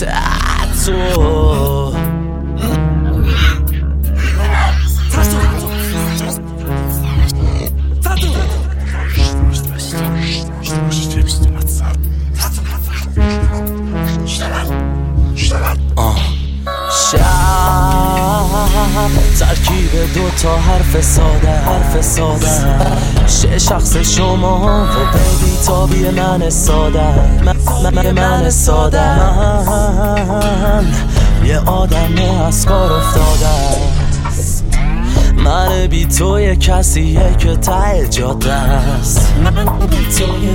تاتو ترکیب دوتا حرف ساده شه شخص شما و بیبی تابی من ساده من ساده من یه آدم از کار افتاده من بی تو یه کسیه که ته جاده است من بی تو یه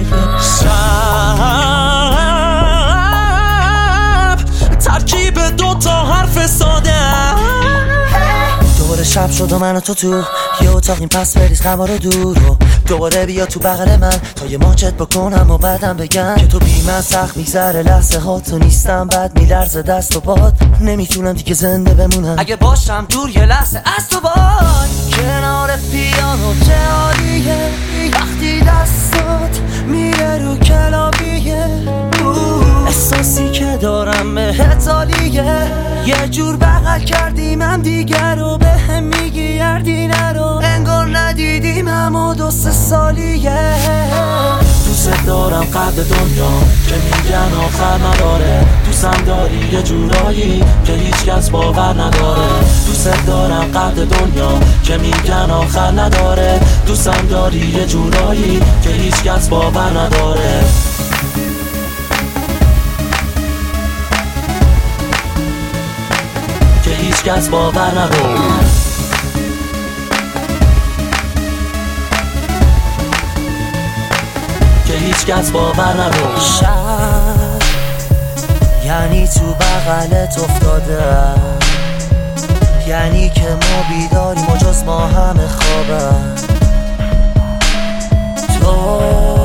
شب ترکیب دوتا حرف ساده دوباره شب شد و من و تو یه اتاقیم پس بریز غما رو دور و دوباره بیا تو بغل من تا یه ماچت بکنم و بعدم بگم که تو بی من سخت میگذره لحظه ها تو نیستم بعد میلرزه دست و باد نمیتونم دیگه زنده بمونم اگه باشم دور یه لحظه از تو باد کنار پیانو چه عالیه وقتی دستات میره رو کلابیه احساسی که دارم بهت عالیه یه جور بغل کردیم هم دیگر رو به هم میگی یردی نرو انگار ندیدیم همو 2-3 سالیه دوست دارم قد دنیا که میگن آخر نداره دوستم داری یه جورایی که هیچ کس باور نداره دوست دارم قد دنیا که میگن آخر نداره دوستم داری یه جورایی که هیچ کس باور نداره که هیچ کس باور نداره که هیچ کس باور نداره شب یعنی تو بغلت افتاده یعنی که ما بیداریم و جز ما همه خوابه تو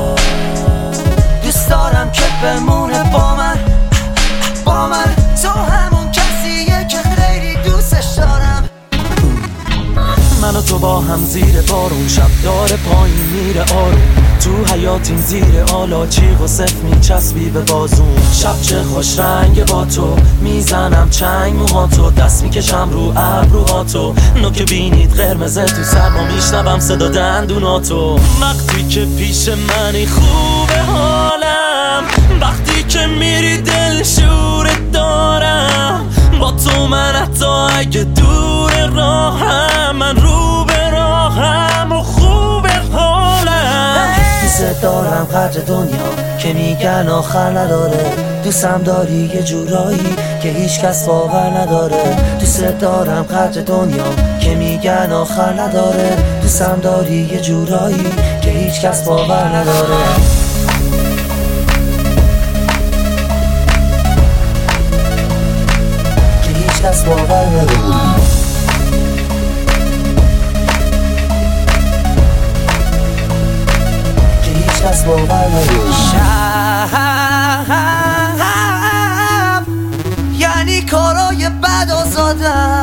دوست دارم که بمونه با من تو همون کسیه که خیلی دوستش دارم من و تو با هم زیر بارون شب داره پایین میره آروم تو حیاتیم زیر آلاچیق و صف میچسبی به بازون شب چه خوش رنگ با تو میزنم چنگ موهاتو دست میکشم رو ابروهاتو نوک بینید قرمزه تو سرما میشنوم صدا دندوناتو وقتی که پیش منی خوبه حالم وقتی که میری دل شورت دارم با تو من حتی اگه دور راهم من رو به راهم و خوبه حالم دوست دارم قدر دنیا که میگن آخر نداره دوستم داری یه جورایی که هیچ کس باور نداره دوست دارم قدر دنیا که میگن آخر نداره دوستم داری یه جورایی که هیچ کس باور نداره که هیچ کس باور نداره کس باور نداره شب یعنی کارای بد آزادم